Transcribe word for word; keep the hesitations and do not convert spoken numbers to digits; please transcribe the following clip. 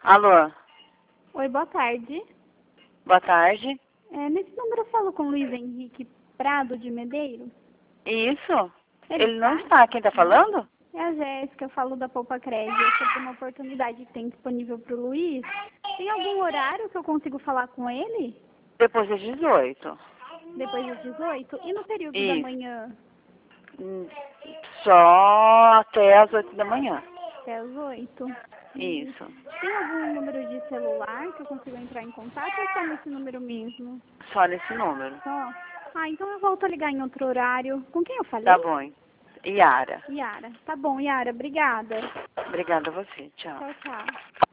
Alô? Oi, boa tarde. Boa tarde. É, nesse número eu falo com o Luiz Henrique Prado de Medeiro. Isso? Ele, Ele não tá? está. Quem está falando? É a Jéssica, eu falo da Poupa Crédito, sobre uma oportunidade que tem disponível para o Luiz. Tem algum horário que eu consigo falar com ele? Depois das dezoito. Depois das dezoito? E no período da Isso. manhã? Hum, Só até as oito da manhã. Até as oito? Isso. Tem algum número de celular que eu consiga entrar em contato ou só nesse número mesmo? Só nesse número. Só? Ah, então eu volto a ligar em outro horário. Com quem eu falei? Tá bom. hein? Yara. Yara. Tá bom, Yara. Obrigada. Obrigada a você. Tchau. Tchau, tchau.